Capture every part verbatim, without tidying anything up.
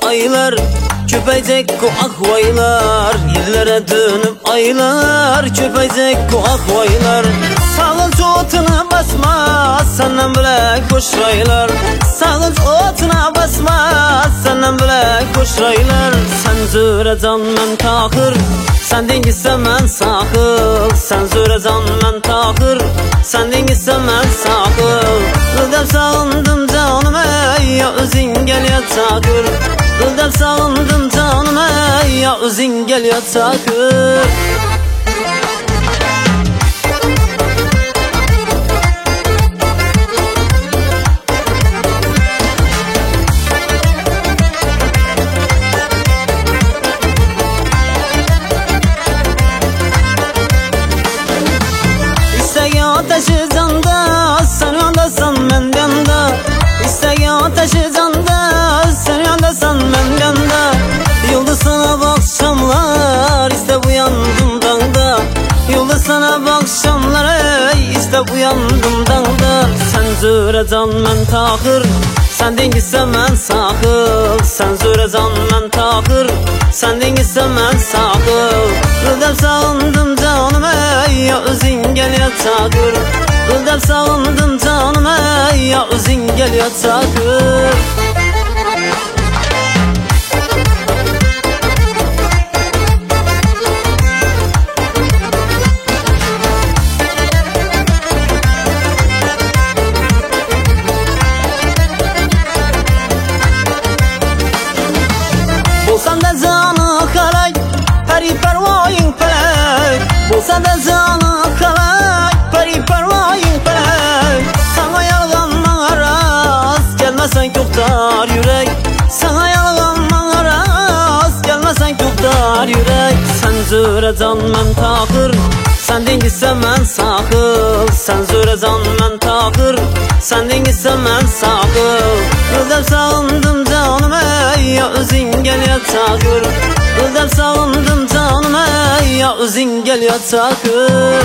aylar, köpecek ku ahvaylar. Yillere dönüp aylar, köpecek ku ahvaylar. Sağınç otuna basma, senden bilek koşraylar. Sağınç otuna basma, senden bilek koşraylar. Sen zörecan men tahir, sen dengizse men sahil. Sen zörecan men tahir, sen dengizse men sahil. Öldep sağındım canım ey, ya özün gel yatakır. Öldep sağındım canım ey, ya özün gel yatakır. Ateşi canda, sen yandasan men yanda. İstegi ateşi canda, sen yandasan men yanda. Yıldız sana bakşamlar, iste uyandım dağda. Yıldız sana bakşamlar, ey, iste uyandım dağda. Sen zörecan men tahir, sen dengizse men sahil. Sen zörecan men tahir, sen dengizse men sahil. Öldep sağındım canım ey, ya özün gel yatakır. Öldep sağındım canım ey, ya özün gel yatakır. Bolsan da canı kalay, peri pervayın pelek. Bolsan da canı kalay, peri pervayın pelek. Sana yalgan bana rast, gelmesen koktar yürek. Sana yalgan bana rast, gelmesen koktar yürek. Sen zörecan men tahir, sen dengizse men sahil. Sen zörecan men tahir, sen dengizse men sahil. Öldep sağındım canım ey, ya özün gel yatakır. Öldep sağındım canım ey, ya özün gel yatakır.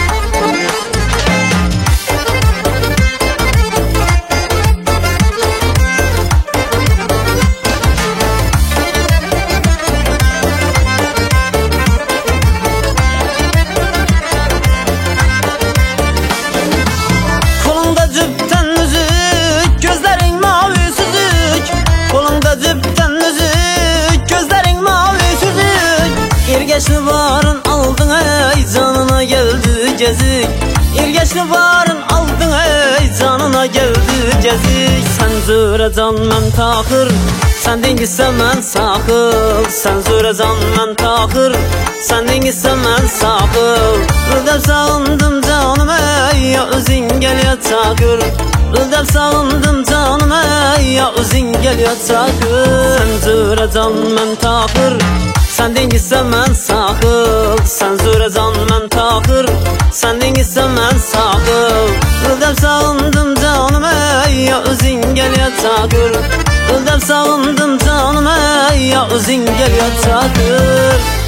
Kolunda cüpten müzik, gözlerin mavi süzük. Kolunda cüpten müzik, gözlerin mavi süzük. İrgeçli varın aldın ey, canına geldi gezik. İrgeçli varın aldın ey, canına geldi gezik. Sen zörecan men tahir, sen dengizse men sahil. Sen zörecan men tahir, sen dengizse men sahil. Öldep sağındım canım ey, ya özün gel yatakır. Öldep sağındım canım ey, ya özün gel yatakır. Sen zörecan men tahir, sen dengizse men sahil. Sen zörecan men tahir, sen dengizse men sahil. Öldep sağındım canım ey, ya özün gel yatakır. Öldep sağındım canım ey, ya özün gel yatakır.